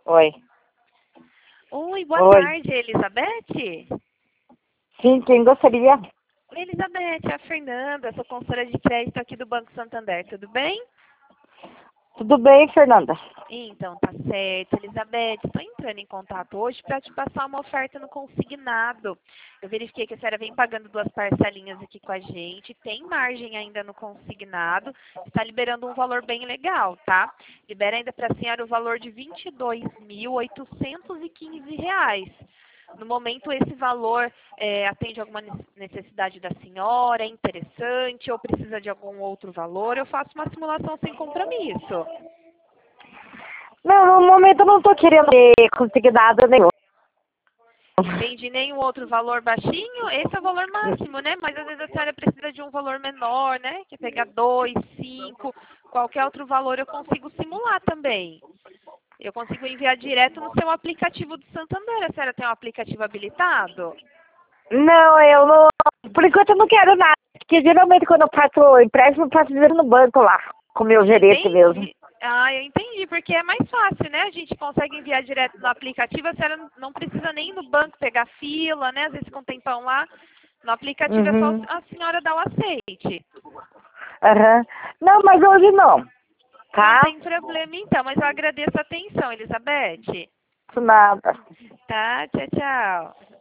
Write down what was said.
Oi. Oi, boa Oi. tarde, Elizabeth. Sim, quem gostaria? Oi, Elizabeth, é a Fernanda, sou consultora de crédito aqui do Banco Santander, tudo bem? Tudo bem, Fernanda? Então, tá certo. Elizabeth, estou entrando em contato hoje para te passar uma oferta no consignado. Eu verifiquei que a senhora vem pagando 2 parcelinhas aqui com a gente, tem margem ainda no consignado, está liberando um valor bem legal, tá? Libera ainda para a senhora o valor de R$ 22.815. No momento, esse valor atende alguma necessidade da senhora, é interessante ou precisa de algum outro valor? Eu faço uma simulação sem compromisso. Não, no momento eu não tô querendo conseguir nada nenhum. Entendi, nenhum outro valor baixinho, esse é o valor máximo, né? Mas às vezes a senhora precisa de um valor menor, né? Que pegar 2, 5, qualquer outro valor eu consigo simular também. Eu consigo enviar direto no seu aplicativo do Santander. A senhora tem um aplicativo habilitado? Não, eu não. Por enquanto eu não quero nada. Porque geralmente quando eu faço empréstimo, eu faço dinheiro no banco lá. Com o meu gerente mesmo. Entendi. Ah, eu entendi, porque é mais fácil, né? A gente consegue enviar direto no aplicativo, a senhora não precisa nem ir no banco pegar fila, né? Às vezes com um tempão lá. No aplicativo é só Uhum. a senhora dar o aceite. Aham. Não, mas hoje não. Não Tá? tem problema então, mas eu agradeço a atenção, Elizabeth. Nada. Tá? Tchau, tchau.